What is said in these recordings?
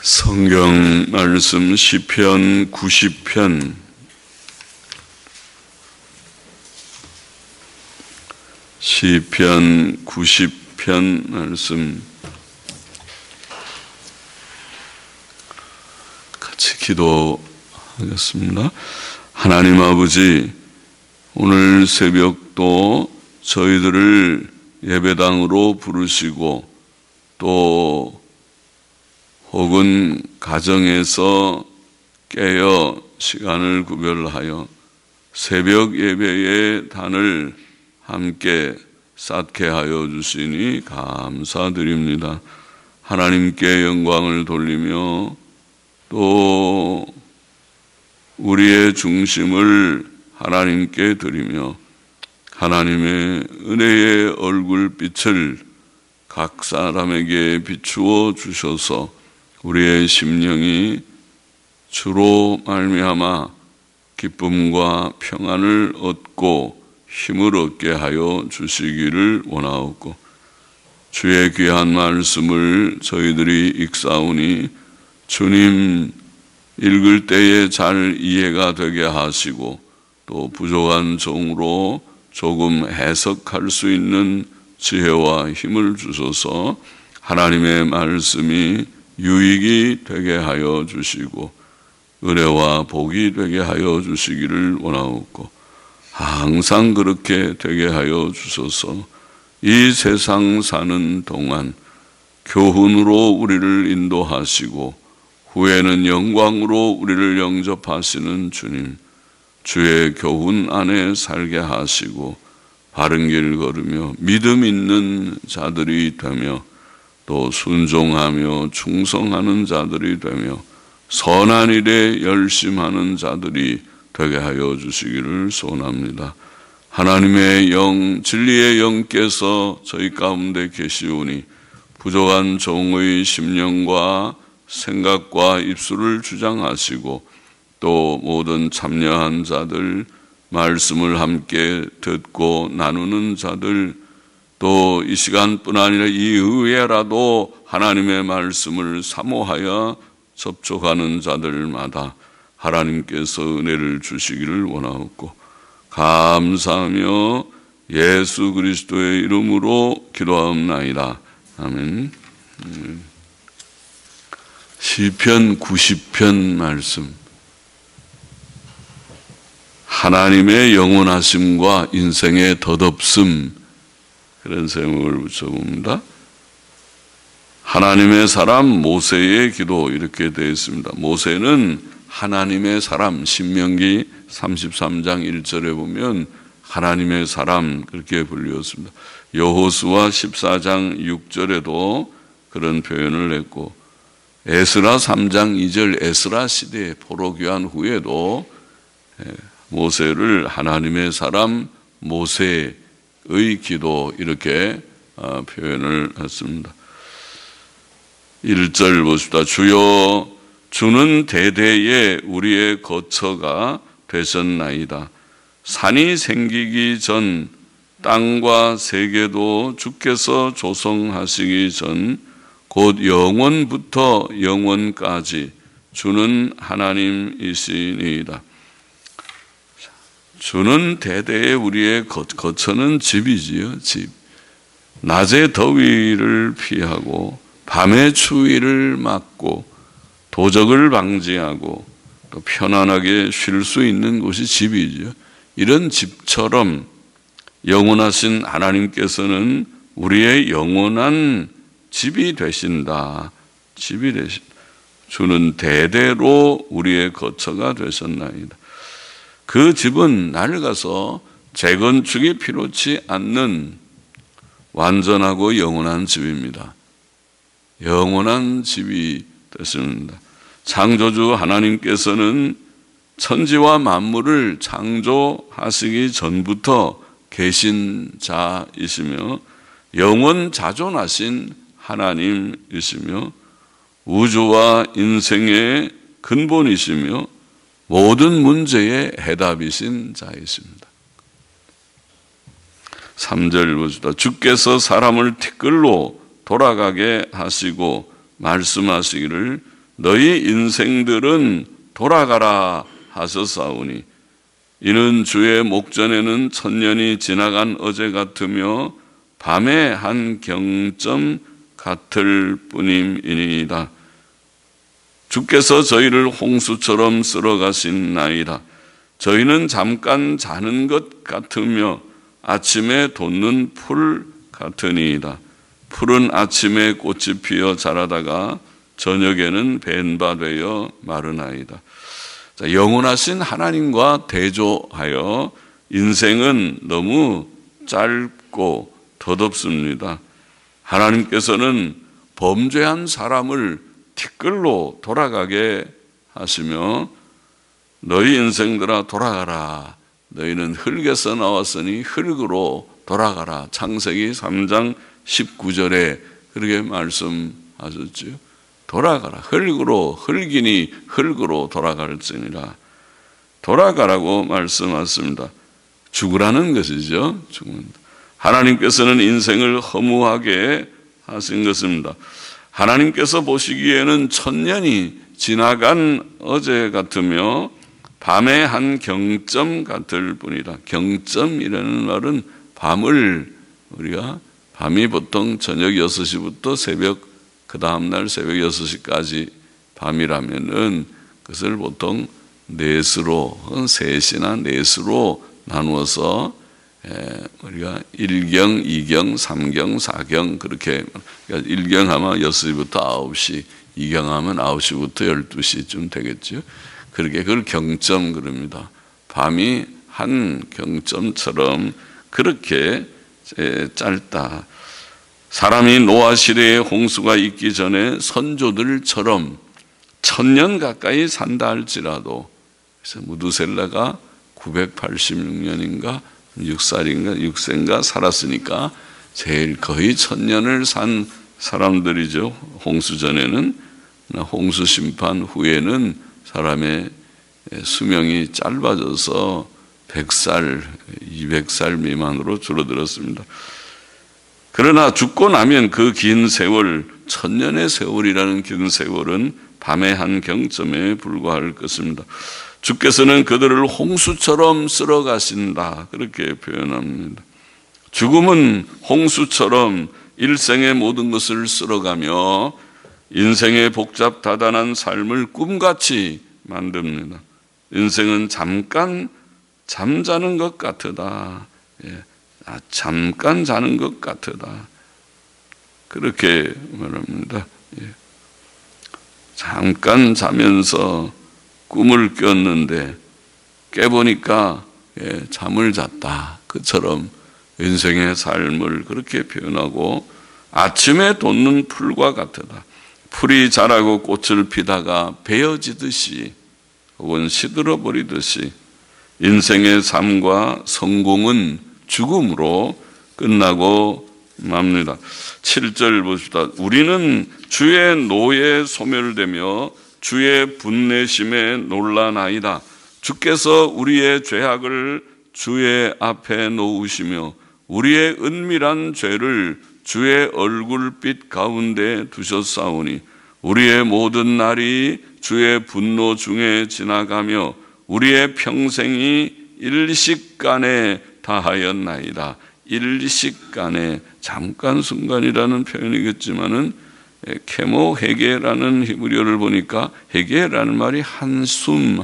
성경 말씀 시편 90편 시편 90편 말씀 같이 기도하겠습니다. 하나님 아버지, 오늘 새벽도 저희들을 예배당으로 부르시고 또 혹은 가정에서 깨어 시간을 구별하여 새벽 예배의 단을 함께 쌓게 하여 주시니 감사드립니다. 하나님께 영광을 돌리며 또 우리의 중심을 하나님께 드리며 하나님의 은혜의 얼굴빛을 각 사람에게 비추어 주셔서 우리의 심령이 주로 말미암아 기쁨과 평안을 얻고 힘을 얻게 하여 주시기를 원하옵고, 주의 귀한 말씀을 저희들이 읽사오니 주님 읽을 때에 잘 이해가 되게 하시고 또 부족한 종으로 조금 해석할 수 있는 지혜와 힘을 주셔서 하나님의 말씀이 유익이 되게 하여 주시고 은혜와 복이 되게 하여 주시기를 원하옵고, 항상 그렇게 되게 하여 주셔서 이 세상 사는 동안 교훈으로 우리를 인도하시고 후에는 영광으로 우리를 영접하시는 주님, 주의 교훈 안에 살게 하시고 바른 길 걸으며 믿음 있는 자들이 되며 또 순종하며 충성하는 자들이 되며 선한 일에 열심하는 자들이 되게 하여 주시기를 소원합니다. 하나님의 영, 진리의 영께서 저희 가운데 계시오니 부족한 종의 심령과 생각과 입술을 주장하시고 또 모든 참여한 자들, 말씀을 함께 듣고 나누는 자들, 또 이 시간뿐 아니라 이후에라도 하나님의 말씀을 사모하여 접촉하는 자들마다 하나님께서 은혜를 주시기를 원하옵고 감사하며 예수 그리스도의 이름으로 기도하옵나이다. 아멘. 시편 90편 말씀, 하나님의 영원하심과 인생의 덧없음, 그런 제목을 붙여봅니다. 하나님의 사람 모세의 기도, 이렇게 되어 있습니다. 모세는 하나님의 사람, 신명기 33장 1절에 보면 하나님의 사람 그렇게 불렸습니다. 여호수아 14장 6절에도 그런 표현을 했고, 에스라 3장 2절 에스라 시대에 포로귀환 후에도 모세를 하나님의 사람 모세의 기도, 이렇게 표현을 했습니다. 1절 보십시다. 주여, 주는 대대에 우리의 거처가 되셨나이다. 산이 생기기 전 땅과 세계도 주께서 조성하시기 전 곧 영원부터 영원까지 주는 하나님이시니이다. 주는 대대에 우리의 거처는 집이지요, 집. 낮의 더위를 피하고 밤의 추위를 막고 도적을 방지하고 또 편안하게 쉴 수 있는 곳이 집이죠. 이런 집처럼 영원하신 하나님께서는 우리의 영원한 집이 되신다. 집이 되신다. 주는 대대로 우리의 거처가 되셨나이다. 그 집은 낡아서 재건축이 필요치 않는 완전하고 영원한 집입니다. 영원한 집이 되십니다. 창조주 하나님께서는 천지와 만물을 창조하시기 전부터 계신 자이시며 영원 자존하신 하나님이시며 우주와 인생의 근본이시며 모든 문제의 해답이신 자이십니다. 3절 보시다. 주께서 사람을 티끌로 돌아가게 하시고 말씀하시기를 너희 인생들은 돌아가라 하셨사오니 이는 주의 목전에는 천년이 지나간 어제 같으며 밤의 한 경점 같을 뿐임이니이다. 주께서 저희를 홍수처럼 쓸어가신나이다. 저희는 잠깐 자는 것 같으며 아침에 돋는 풀 같으니이다. 풀은 아침에 꽃이 피어 자라다가 저녁에는 벤바 되어 마르나이다. 자, 영원하신 하나님과 대조하여 인생은 너무 짧고 덧없습니다. 하나님께서는 범죄한 사람을 티끌로 돌아가게 하시며 너희 인생들아 돌아가라. 너희는 흙에서 나왔으니 흙으로 돌아가라. 창세기 3장 19절에 그렇게 말씀하셨죠. 돌아가라. 흙이니 흙으로 돌아갈지니라. 돌아가라고 말씀하셨습니다. 죽으라는 것이죠. 하나님께서는 인생을 허무하게 하신 것입니다. 하나님께서 보시기에는 천년이 지나간 어제 같으며 밤의 한 경점 같을 뿐이다. 경점이라는 말은 밤이 보통 저녁 6시부터 새벽 그 다음날 새벽 6시까지 밤이라면은 그것을 보통 넷으로 3시나 넷으로 나누어서 우리가 1경, 2경, 3경, 4경 그렇게 그러니까 1경 하면 6시부터 9시, 2경 하면 9시부터 12시쯤 되겠죠. 그렇게 그걸 경점 그럽니다. 밤이 한 경점처럼 그렇게 짧다. 사람이 노아 시대에 홍수가 있기 전에 선조들처럼 1000년 가까이 산다 할지라도 그래서 무두셀라가 986년인가 6세인가 살았으니까 제일 거의 1000년을 산 사람들이죠. 홍수 전에는. 홍수 심판 후에는 사람의 수명이 짧아져서 100살, 200살 미만으로 줄어들었습니다. 그러나 죽고 나면 그 긴 세월, 1000년의 세월이라는 긴 세월은 밤의 한 경점에 불과할 것입니다. 주께서는 그들을 홍수처럼 쓸어가신다. 그렇게 표현합니다. 죽음은 홍수처럼 일생의 모든 것을 쓸어가며 인생의 복잡 다단한 삶을 꿈같이 만듭니다. 인생은 잠깐 잠자는 것 같으다. 잠깐 자는 것 같으다. 그렇게 말합니다. 잠깐 자면서 꿈을 꿨는데 깨보니까 잠을 잤다. 그처럼 인생의 삶을 그렇게 표현하고 아침에 돋는 풀과 같으다. 풀이 자라고 꽃을 피다가 베어지듯이 혹은 시들어 버리듯이 인생의 삶과 성공은 죽음으로 끝나고 맙니다. 7절 보십시다. 우리는 주의 노에 소멸되며 주의 분내심에 놀라나이다. 주께서 우리의 죄악을 주의 앞에 놓으시며 우리의 은밀한 죄를 주의 얼굴빛 가운데 두셨사오니 우리의 모든 날이 주의 분노 중에 지나가며 우리의 평생이 일식간에 다하였나이다. 일식간에 잠깐 순간이라는 표현이겠지만은 케모 헤게라는 히브리어를 보니까 헤게라는 말이 한숨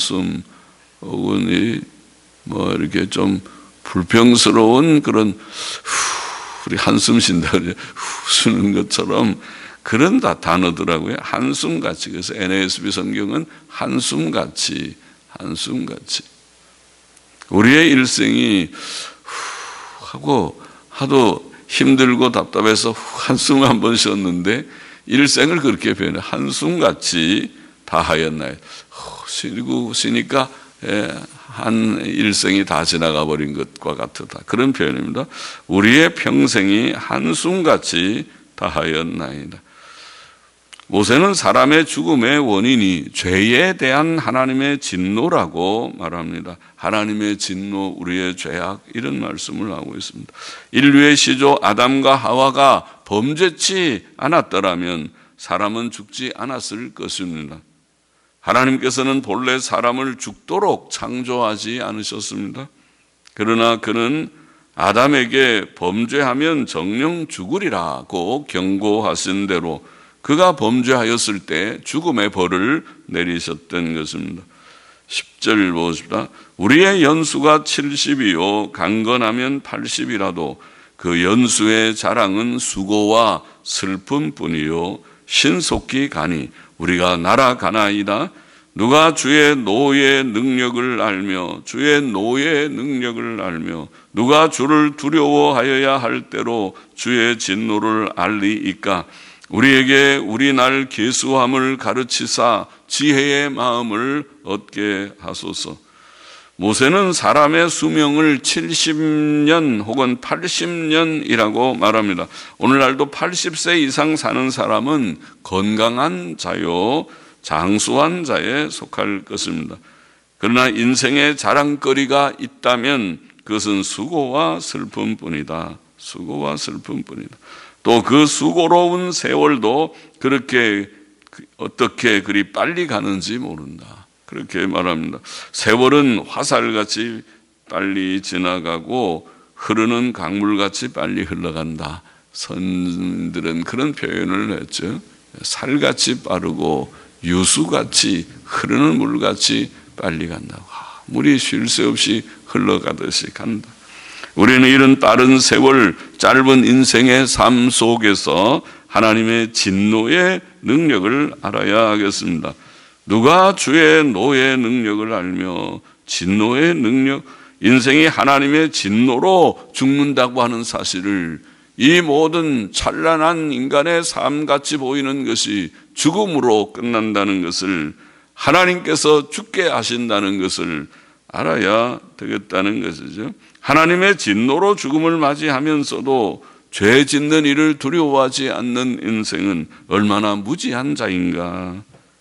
혹은 이렇게 좀 불평스러운 그런 우리 한숨 쉰다 그러죠. 쉬는 것처럼 그런 단어더라고요. 한숨같이. 그래서 NASB 성경은 한숨같이 우리의 일생이 하고 하도 힘들고 답답해서 한숨을 한번 쉬었는데 일생을 그렇게 표현해. 한숨같이 다하였나요? 쉬니까 한 일생이 다 지나가 버린 것과 같다. 그런 표현입니다. 우리의 평생이 한숨같이 다하였나이다. 모세는 사람의 죽음의 원인이 죄에 대한 하나님의 진노라고 말합니다. 하나님의 진노, 우리의 죄악 이런 말씀을 하고 있습니다. 인류의 시조 아담과 하와가 범죄치 않았더라면 사람은 죽지 않았을 것입니다. 하나님께서는 본래 사람을 죽도록 창조하지 않으셨습니다. 그러나 그는 아담에게 범죄하면 정령 죽으리라고 경고하신 대로 그가 범죄하였을 때 죽음의 벌을 내리셨던 것입니다. 10절 보십시다. 우리의 연수가 70이요 강건하면 80이라도 그 연수의 자랑은 수고와 슬픔뿐이요 신속히 가니 우리가 날아가나이다. 누가 주의 노의 능력을 알며 누가 주를 두려워하여야 할 때로 주의 진노를 알리이까. 우리에게 우리 날 계수함을 가르치사 지혜의 마음을 얻게 하소서. 모세는 사람의 수명을 70년 혹은 80년이라고 말합니다. 오늘날도 80세 이상 사는 사람은 건강한 자요 장수한 자에 속할 것입니다. 그러나 인생의 자랑거리가 있다면 그것은 수고와 슬픔뿐이다. 또 그 수고로운 세월도 그렇게 어떻게 그리 빨리 가는지 모른다. 그렇게 말합니다. 세월은 화살같이 빨리 지나가고 흐르는 강물같이 빨리 흘러간다. 선들은 그런 표현을 했죠. 살같이 빠르고 유수같이 흐르는 물같이 빨리 간다. 물이 쉴 새 없이 흘러가듯이 간다. 우리는 이런 빠른 세월, 짧은 인생의 삶 속에서 하나님의 진노의 능력을 알아야 하겠습니다. 누가 주의 노의 능력을 알며 진노의 능력, 인생이 하나님의 진노로 죽는다고 하는 사실을, 이 모든 찬란한 인간의 삶같이 보이는 것이 죽음으로 끝난다는 것을, 하나님께서 죽게 하신다는 것을 알아야 되겠다는 것이죠. 하나님의 진노로 죽음을 맞이하면서도 죄 짓는 일을 두려워하지 않는 인생은 얼마나 무지한 자인가.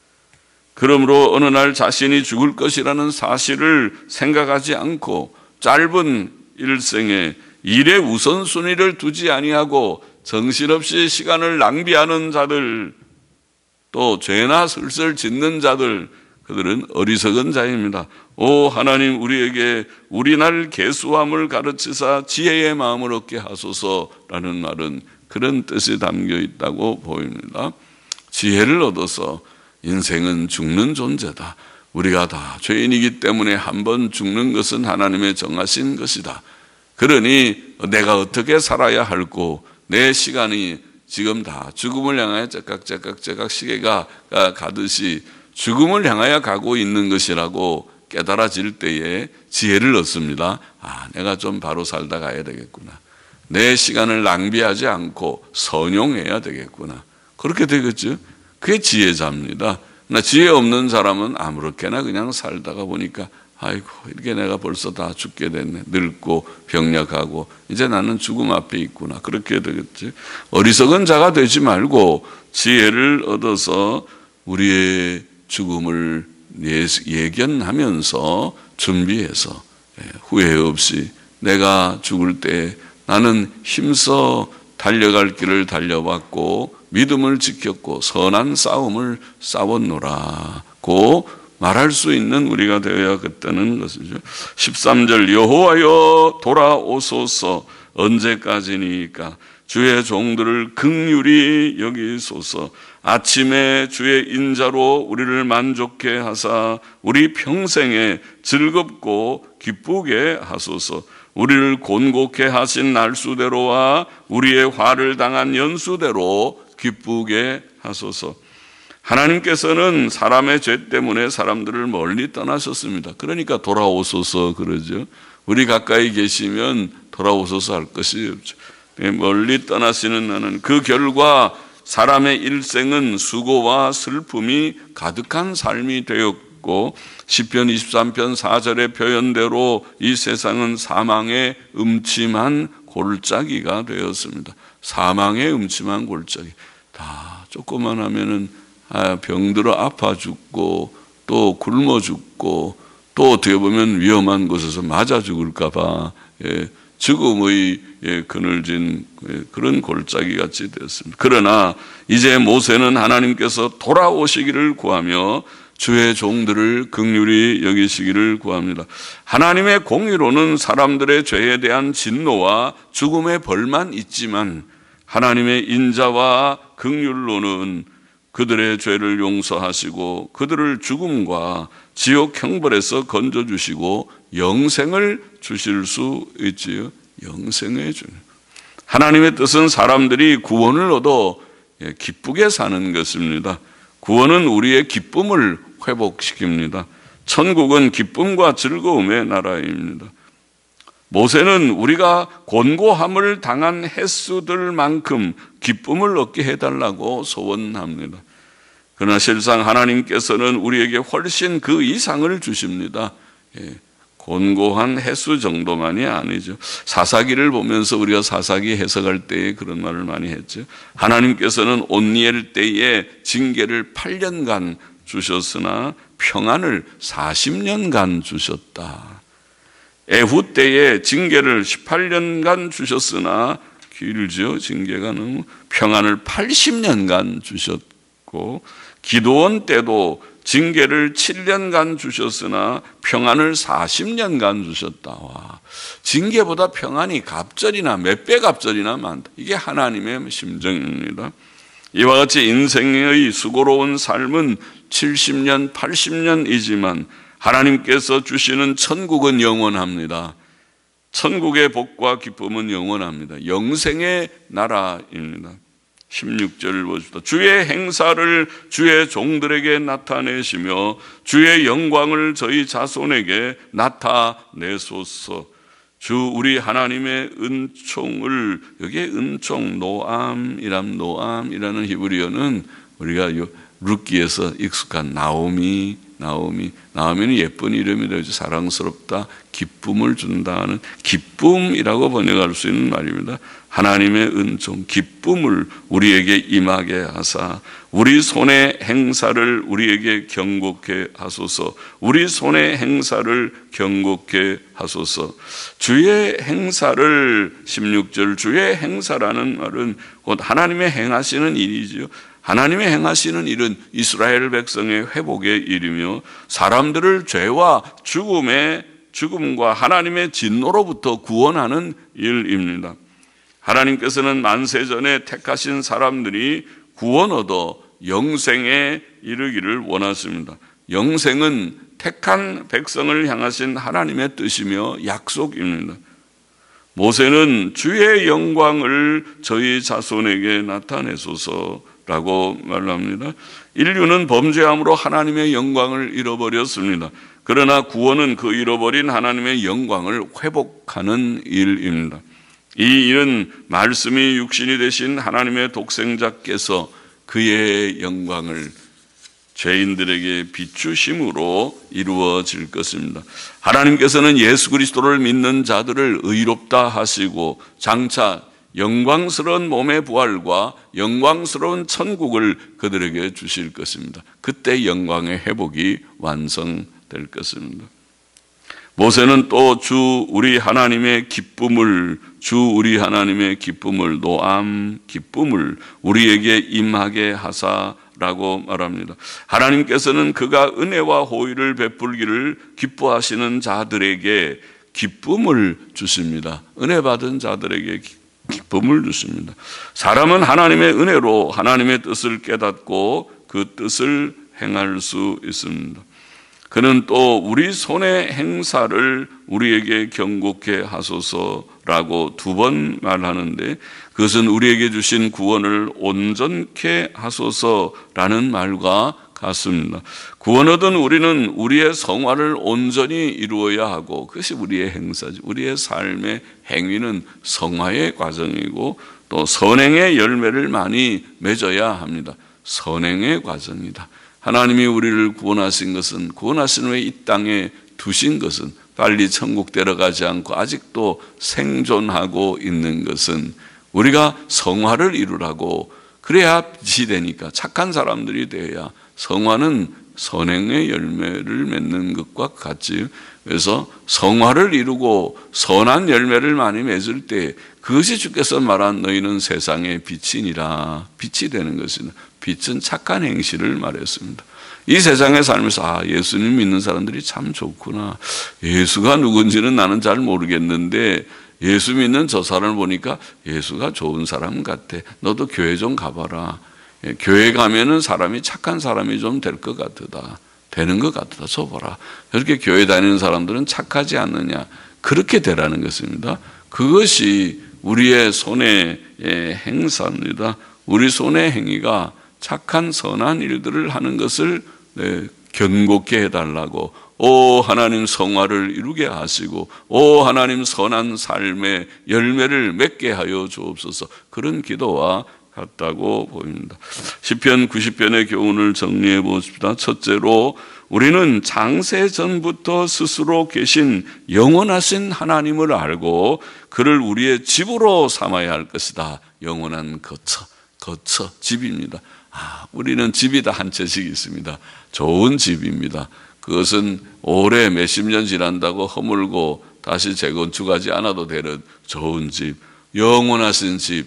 그러므로 어느 날 자신이 죽을 것이라는 사실을 생각하지 않고 짧은 일생에 일의 우선순위를 두지 아니하고 정신없이 시간을 낭비하는 자들, 또 죄나 슬슬 짓는 자들, 그들은 어리석은 자입니다. 오 하나님, 우리에게 우리 날 계수함을 가르치사 지혜의 마음을 얻게 하소서라는 말은 그런 뜻이 담겨 있다고 보입니다. 지혜를 얻어서 인생은 죽는 존재다. 우리가 다 죄인이기 때문에 한 번 죽는 것은 하나님의 정하신 것이다. 그러니 내가 어떻게 살아야 할고, 내 시간이 지금 다 죽음을 향하여 째깍째깍 시계가 가듯이 죽음을 향하여 가고 있는 것이라고 깨달아질 때에 지혜를 얻습니다. 내가 좀 바로 살다 가야 되겠구나. 내 시간을 낭비하지 않고 선용해야 되겠구나. 그렇게 되겠죠. 그게 지혜자입니다. 지혜 없는 사람은 아무렇게나 그냥 살다가 보니까 아이고 이렇게 내가 벌써 다 죽게 됐네. 늙고 병약하고 이제 나는 죽음 앞에 있구나. 그렇게 되겠지. 어리석은 자가 되지 말고 지혜를 얻어서 우리의 죽음을 예견하면서 준비해서 후회 없이 내가 죽을 때 나는 힘써 달려갈 길을 달려왔고 믿음을 지켰고 선한 싸움을 싸웠노라고 말할 수 있는 우리가 되어야겠다는 것이죠. 13절 여호와여 돌아오소서. 언제까지니까 주의 종들을 긍휼히 여기소서. 아침에 주의 인자로 우리를 만족해 하사 우리 평생에 즐겁고 기쁘게 하소서. 우리를 곤곡해 하신 날수대로와 우리의 화를 당한 연수대로 기쁘게 하소서. 하나님께서는 사람의 죄 때문에 사람들을 멀리 떠나셨습니다. 그러니까 돌아오소서 그러죠. 우리 가까이 계시면 돌아오소서 할 것이 없죠. 멀리 떠나시는 나는 그 결과 사람의 일생은 수고와 슬픔이 가득한 삶이 되었고, 시편 23편 4절의 표현대로 이 세상은 사망의 음침한 골짜기가 되었습니다. 사망의 음침한 골짜기. 다 조금만 하면은 병들어 아파 죽고 또 굶어 죽고 또 어떻게 보면 위험한 곳에서 맞아 죽을까 봐 죽음의 그늘진 그런 골짜기 같이 되었습니다. 그러나 이제 모세는 하나님께서 돌아오시기를 구하며 주의 종들을 긍휼히 여기시기를 구합니다. 하나님의 공의로는 사람들의 죄에 대한 진노와 죽음의 벌만 있지만 하나님의 인자와 긍휼로는 그들의 죄를 용서하시고 그들을 죽음과 지옥 형벌에서 건져주시고 영생을 주실 수 있지요. 영생의 주. 하나님의 뜻은 사람들이 구원을 얻어 기쁘게 사는 것입니다. 구원은 우리의 기쁨을 회복시킵니다. 천국은 기쁨과 즐거움의 나라입니다. 모세는 우리가 곤고함을 당한 횟수들만큼 기쁨을 얻게 해달라고 소원합니다. 그러나 실상 하나님께서는 우리에게 훨씬 그 이상을 주십니다. 곤고한 횟수 정도만이 아니죠. 사사기를 보면서 우리가 사사기 해석할 때에 그런 말을 많이 했죠. 하나님께서는 온니엘 때에 징계를 8년간 주셨으나 평안을 40년간 주셨다. 에후 때에 징계를 18년간 주셨으나 길죠. 징계가 너무 평안을 80년간 주셨고 기드온 때도 징계를 7년간 주셨으나 평안을 40년간 주셨다. 와, 징계보다 평안이 갑절이나 몇 배 갑절이나 많다. 이게 하나님의 심정입니다. 이와 같이 인생의 수고로운 삶은 70년, 80년이지만 하나님께서 주시는 천국은 영원합니다. 천국의 복과 기쁨은 영원합니다. 영생의 나라입니다. 16절을 보십시오. 주의 행사를 주의 종들에게 나타내시며 주의 영광을 저희 자손에게 나타내소서. 주 우리 하나님의 은총을, 여기에 은총, 노암이라는 히브리어는 우리가 룻기에서 익숙한 나오미는 예쁜 이름이라 사랑스럽다, 기쁨을 준다는 기쁨이라고 번역할 수 있는 말입니다. 하나님의 은총, 기쁨을 우리에게 임하게 하사 우리 손의 행사를 우리에게 경고케 하소서. 우리 손의 행사를 경고케 하소서. 주의 행사를 16절 주의 행사라는 말은 곧 하나님의 행하시는 일이지요. 하나님의 행하시는 일은 이스라엘 백성의 회복의 일이며 사람들을 죄와 죽음과 하나님의 진노로부터 구원하는 일입니다. 하나님께서는 만세전에 택하신 사람들이 구원 얻어 영생에 이르기를 원하십니다. 영생은 택한 백성을 향하신 하나님의 뜻이며 약속입니다. 모세는 주의 영광을 저희 자손에게 나타내소서라고 말합니다. 인류는 범죄함으로 하나님의 영광을 잃어버렸습니다. 그러나 구원은 그 잃어버린 하나님의 영광을 회복하는 일입니다. 이 일은 말씀이 육신이 되신 하나님의 독생자께서 그의 영광을 죄인들에게 비추심으로 이루어질 것입니다. 하나님께서는 예수 그리스도를 믿는 자들을 의롭다 하시고 장차 영광스러운 몸의 부활과 영광스러운 천국을 그들에게 주실 것입니다. 그때 영광의 회복이 완성될 것입니다. 모세는 또 주 우리 하나님의 기쁨을 노암 기쁨을 우리에게 임하게 하사라고 말합니다. 하나님께서는 그가 은혜와 호의를 베풀기를 기뻐하시는 자들에게 기쁨을 주십니다. 은혜 받은 자들에게 기쁨을 주십니다. 사람은 하나님의 은혜로 하나님의 뜻을 깨닫고 그 뜻을 행할 수 있습니다. 그는 또 우리 손의 행사를 우리에게 경고케 하소서라고 2번 말하는데 그것은 우리에게 주신 구원을 온전케 하소서라는 말과 같습니다. 구원 얻은 우리는 우리의 성화를 온전히 이루어야 하고 그것이 우리의 행사죠. 우리의 삶의 행위는 성화의 과정이고 또 선행의 열매를 많이 맺어야 합니다. 선행의 과정이다. 하나님이 우리를 구원하신 것은 구원하신 후에 이 땅에 두신 것은 빨리 천국 데려가지 않고 아직도 생존하고 있는 것은 우리가 성화를 이루라고 그래야 빛이 되니까 착한 사람들이 되어야 성화는 선행의 열매를 맺는 것과 같지. 그래서 성화를 이루고 선한 열매를 많이 맺을 때 그것이 주께서 말한 너희는 세상의 빛이니라. 빛이 되는 것은, 빛은 착한 행실을 말했습니다. 이 세상에 살면서 예수님 믿는 사람들이 참 좋구나. 예수가 누군지는 나는 잘 모르겠는데 예수 믿는 저 사람을 보니까 예수가 좋은 사람 같아. 너도 교회 좀 가봐라. 교회 가면은 사람이 착한 사람이 좀 될 것 같다. 되는 것 같다. 저 봐라. 이렇게 교회 다니는 사람들은 착하지 않느냐. 그렇게 되라는 것입니다. 그것이 우리의 손의 행사입니다. 우리 손의 행위가 착한 선한 일들을 하는 것을 견고케 해달라고, 오 하나님 성화를 이루게 하시고 오 하나님 선한 삶의 열매를 맺게 하여 주옵소서. 그런 기도와 같다고 보입니다. 시편 90편의 교훈을 정리해 보십시다. 첫째로 우리는 장세 전부터 스스로 계신 영원하신 하나님을 알고 그를 우리의 집으로 삼아야 할 것이다. 영원한 거처, 집입니다. 우리는 집이 다 한 채씩 있습니다. 좋은 집입니다. 그것은 오래 몇십 년 지난다고 허물고 다시 재건축하지 않아도 되는 좋은 집, 영원하신 집,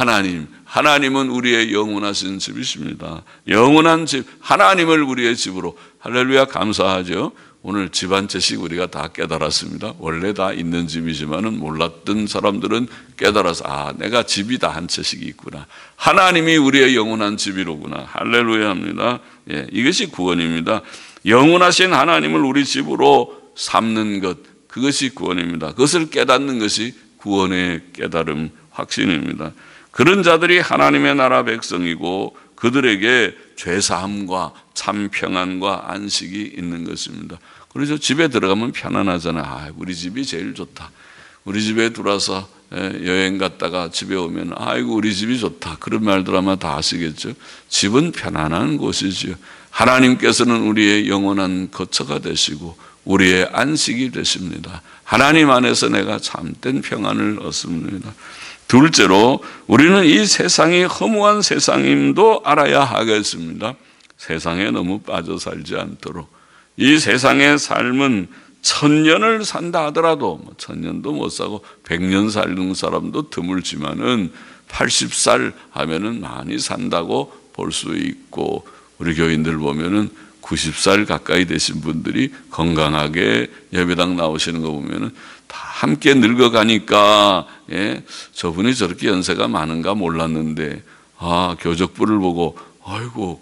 하나님은 우리의 영원하신 집이십니다. 영원한 집, 하나님을 우리의 집으로. 할렐루야, 감사하죠. 오늘 집 한 채씩 우리가 다 깨달았습니다. 원래 다 있는 집이지만은 몰랐던 사람들은 깨달아서 내가 집이 다 한 채씩 있구나. 하나님이 우리의 영원한 집이로구나. 할렐루야 합니다. 이것이 구원입니다. 영원하신 하나님을 우리 집으로 삼는 것, 그것이 구원입니다. 그것을 깨닫는 것이 구원의 깨달음, 확신입니다. 그런 자들이 하나님의 나라 백성이고 그들에게 죄사함과 참 평안과 안식이 있는 것입니다. 그래서 집에 들어가면 편안하잖아요. 우리 집이 제일 좋다. 우리 집에 들어와서 여행 갔다가 집에 오면 아이고 우리 집이 좋다. 그런 말들 아마 다 아시겠죠. 집은 편안한 곳이지요. 하나님께서는 우리의 영원한 거처가 되시고 우리의 안식이 되십니다. 하나님 안에서 내가 참된 평안을 얻습니다. 둘째로 우리는 이 세상이 허무한 세상임도 알아야 하겠습니다. 세상에 너무 빠져 살지 않도록. 이 세상의 삶은 1000년을 산다 하더라도 1000년도 못 사고 100년 사는 사람도 드물지만은 80살 하면은 많이 산다고 볼 수 있고, 우리 교인들 보면은 90살 가까이 되신 분들이 건강하게 예배당 나오시는 거 보면은 다 함께 늙어가니까 저분이 저렇게 연세가 많은가 몰랐는데 교적부를 보고 아이고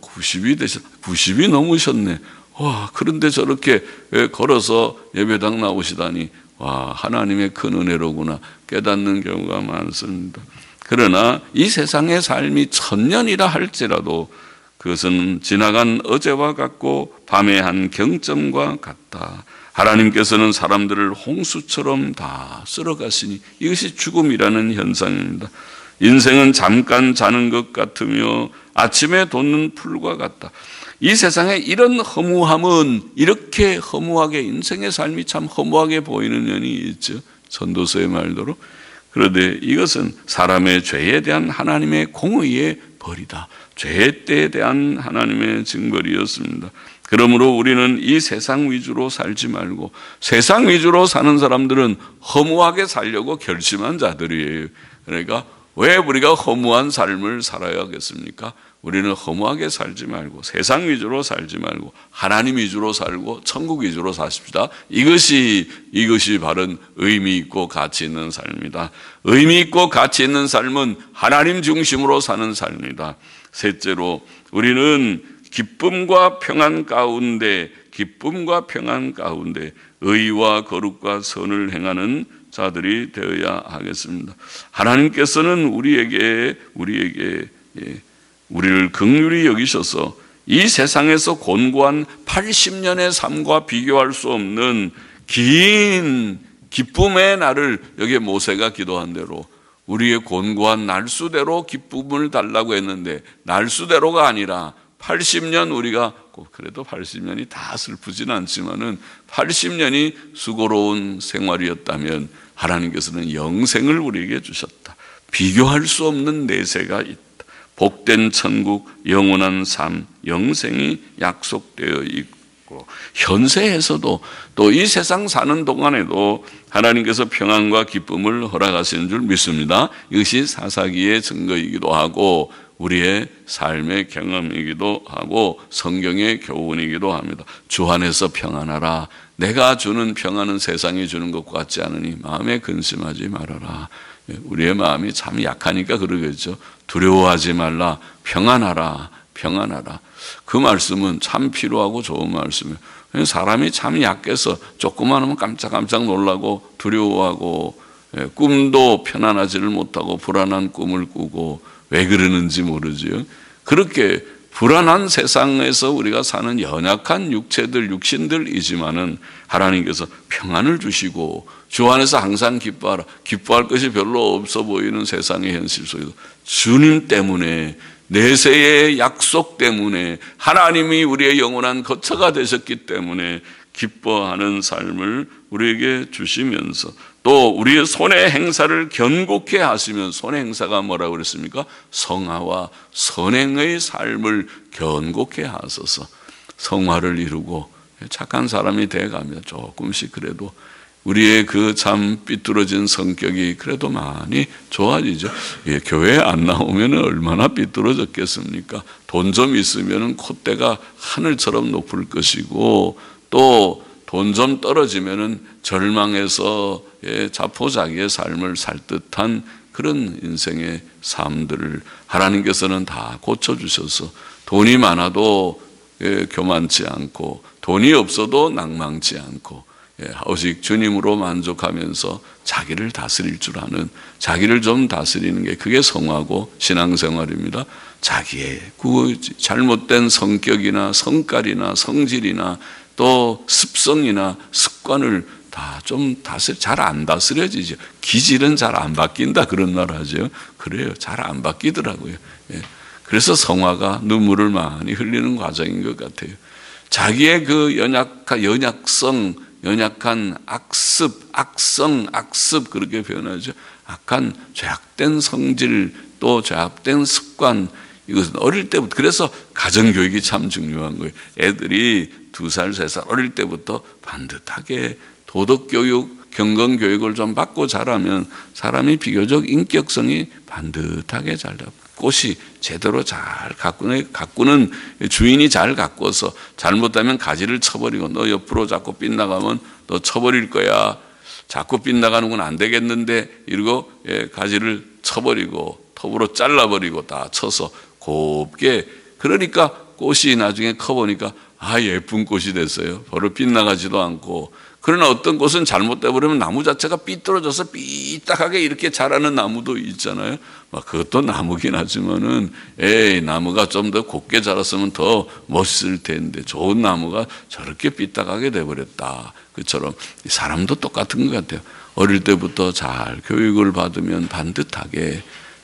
90이 넘으셨네. 와, 그런데 저렇게 걸어서 예배당 나오시다니 하나님의 큰 은혜로구나 깨닫는 경우가 많습니다. 그러나 이 세상의 삶이 1000년이라 할지라도 그것은 지나간 어제와 같고 밤의 한 경점과 같다. 하나님께서는 사람들을 홍수처럼 다 쓸어가시니 이것이 죽음이라는 현상입니다. 인생은 잠깐 자는 것 같으며 아침에 돋는 풀과 같다. 이 세상에 이런 허무함은 이렇게 허무하게, 인생의 삶이 참 허무하게 보이는 면이 있죠. 전도서의 말대로. 그런데 이것은 사람의 죄에 대한 하나님의 공의의 벌이다. 죄의 때에 대한 하나님의 징벌이었습니다. 그러므로 우리는 이 세상 위주로 살지 말고, 세상 위주로 사는 사람들은 허무하게 살려고 결심한 자들이에요. 그러니까 왜 우리가 허무한 삶을 살아야겠습니까? 우리는 허무하게 살지 말고 세상 위주로 살지 말고 하나님 위주로 살고 천국 위주로 사십시다. 이것이 바른 의미 있고 가치 있는 삶이다. 의미 있고 가치 있는 삶은 하나님 중심으로 사는 삶이다. 셋째로 우리는 기쁨과 평안 가운데 의와 거룩과 선을 행하는 자들이 되어야 하겠습니다. 하나님께서는 우리를 긍휼히 여기셔서 이 세상에서 곤고한 80년의 삶과 비교할 수 없는 긴 기쁨의 날을, 여기에 모세가 기도한 대로 우리의 곤고한 날수대로 기쁨을 달라고 했는데, 날수대로가 아니라 80년, 우리가 그래도 80년이 다 슬프진 않지만은 80년이 수고로운 생활이었다면 하나님께서는 영생을 우리에게 주셨다. 비교할 수 없는 내세가 있다. 복된 천국, 영원한 삶, 영생이 약속되어 있고, 현세에서도 또 이 세상 사는 동안에도 하나님께서 평안과 기쁨을 허락하시는 줄 믿습니다. 이것이 사사기의 증거이기도 하고 우리의 삶의 경험이기도 하고 성경의 교훈이기도 합니다. 주 안에서 평안하라. 내가 주는 평안은 세상이 주는 것과 같지 않으니 마음에 근심하지 말아라. 우리의 마음이 참 약하니까 그러겠죠. 두려워하지 말라. 평안하라. 평안하라. 그 말씀은 참 필요하고 좋은 말씀이에요. 사람이 참 약해서 조금만 하면 깜짝깜짝 놀라고 두려워하고 꿈도 편안하지를 못하고 불안한 꿈을 꾸고 왜 그러는지 모르지요. 그렇게 불안한 세상에서 우리가 사는 연약한 육체들, 육신들이지만은 하나님께서 평안을 주시고 주 안에서 항상 기뻐하라. 기뻐할 것이 별로 없어 보이는 세상의 현실 속에서 주님 때문에, 내세의 약속 때문에, 하나님이 우리의 영원한 거처가 되셨기 때문에 기뻐하는 삶을 우리에게 주시면서 또 우리의 손의 행사를 견고케 하시면, 손의 행사가 뭐라고 그랬습니까? 성화와 선행의 삶을 견고케 하소서. 성화를 이루고 착한 사람이 되어가면 조금씩 그래도 우리의 그 참 삐뚤어진 성격이 그래도 많이 좋아지죠. 예, 교회에 안 나오면 얼마나 삐뚤어졌겠습니까? 돈 좀 있으면 콧대가 하늘처럼 높을 것이고, 또 돈 좀 떨어지면 절망해서 자포자기의 삶을 살 듯한 그런 인생의 삶들을 하나님께서는 다 고쳐주셔서 돈이 많아도 교만치 않고 돈이 없어도 낭망치 않고 오직 주님으로 만족하면서 자기를 다스릴 줄 아는, 자기를 좀 다스리는 게 그게 성화고 신앙생활입니다. 자기의 그 잘못된 성격이나 성깔이나 성질이나 또 습성이나 습관을 다 좀 잘 안 다스려지죠. 기질은 잘 안 바뀐다 그런 말 하죠. 그래요. 잘 안 바뀌더라고요. 그래서 성화가 눈물을 많이 흘리는 과정인 것 같아요. 자기의 그 연약한 악습 그렇게 표현하죠. 악한 죄악된 성질 또 죄악된 습관, 이것은 어릴 때부터, 그래서 가정교육이 참 중요한 거예요. 애들이 2살, 3살 어릴 때부터 반듯하게 도덕교육, 경건교육을 좀 받고 자라면 사람이 비교적 인격성이 반듯하게 잘 잡고, 꽃이 제대로 잘 가꾸는 주인이 잘 가꿔서 잘못하면 가지를 쳐버리고, 너 옆으로 자꾸 빗나가면 너 쳐버릴 거야. 자꾸 빗나가는 건 안 되겠는데 이러고 가지를 쳐버리고 톱으로 잘라버리고 다 쳐서 곱게, 그러니까 꽃이 나중에 커보니까 예쁜 꽃이 됐어요. 바로 빗나가지도 않고. 그러나 어떤 꽃은 잘못돼 버리면 나무 자체가 삐뚤어져서 삐딱하게 이렇게 자라는 나무도 있잖아요. 그것도 나무긴 하지만은 나무가 좀 더 곱게 자랐으면 더 멋있을 텐데 좋은 나무가 저렇게 삐딱하게 돼 버렸다. 그처럼 사람도 똑같은 것 같아요. 어릴 때부터 잘 교육을 받으면 반듯하게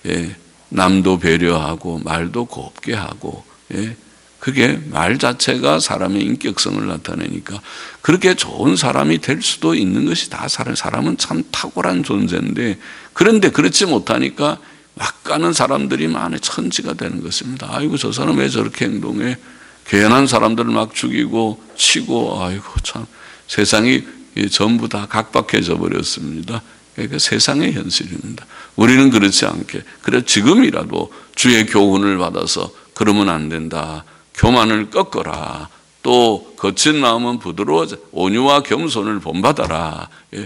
남도 배려하고 말도 곱게 하고, 그게 말 자체가 사람의 인격성을 나타내니까 그렇게 좋은 사람이 될 수도 있는 것이 다 사람은 참 탁월한 존재인데, 그런데 그렇지 못하니까 막 가는 사람들이 많이 천지가 되는 것입니다. 아이고 저 사람 왜 저렇게 행동해? 괜한 사람들을 막 죽이고 치고, 아이고 참 세상이 전부 다 각박해져 버렸습니다. 그러니까 세상의 현실입니다. 우리는 그렇지 않게, 그래 지금이라도 주의 교훈을 받아서 그러면 안 된다. 교만을 꺾어라. 또 거친 마음은 부드러워져 온유와 겸손을 본받아라.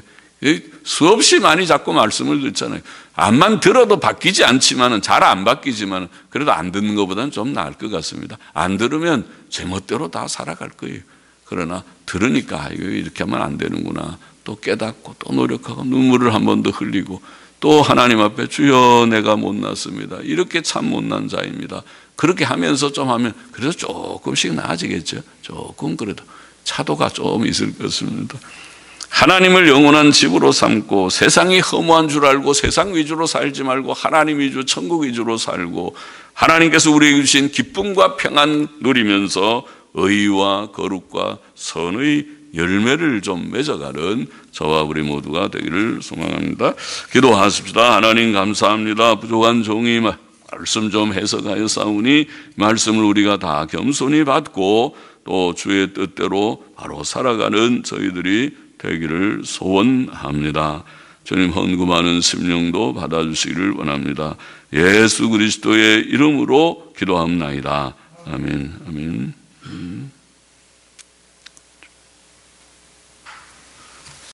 수없이 많이 자꾸 말씀을 듣잖아요. 암만 들어도 바뀌지 않지만은, 잘 안 바뀌지만은 그래도 안 듣는 것보다는 좀 나을 것 같습니다. 안 들으면 제멋대로 다 살아갈 거예요. 그러나 들으니까 이렇게 하면 안 되는구나. 또 깨닫고 또 노력하고 눈물을 한 번 더 흘리고 또 하나님 앞에 주여 내가 못났습니다. 이렇게 참 못난 자입니다. 그렇게 하면서 좀 하면 그래서 조금씩 나아지겠죠. 조금 그래도 차도가 좀 있을 것입니다. 하나님을 영원한 집으로 삼고 세상이 허무한 줄 알고 세상 위주로 살지 말고 하나님 위주, 천국 위주로 살고 하나님께서 우리에게 주신 기쁨과 평안 누리면서 의와 거룩과 선의 열매를 좀 맺어가는 저와 우리 모두가 되기를 소망합니다. 기도하십시다. 하나님 감사합니다. 부족한 종이 말씀 좀 해석하여 싸우니 말씀을 우리가 다 겸손히 받고 또 주의 뜻대로 바로 살아가는 저희들이 되기를 소원합니다. 주님 헌금하는 심령도 받아주시기를 원합니다. 예수 그리스도의 이름으로 기도합나이다. 아멘. 아멘.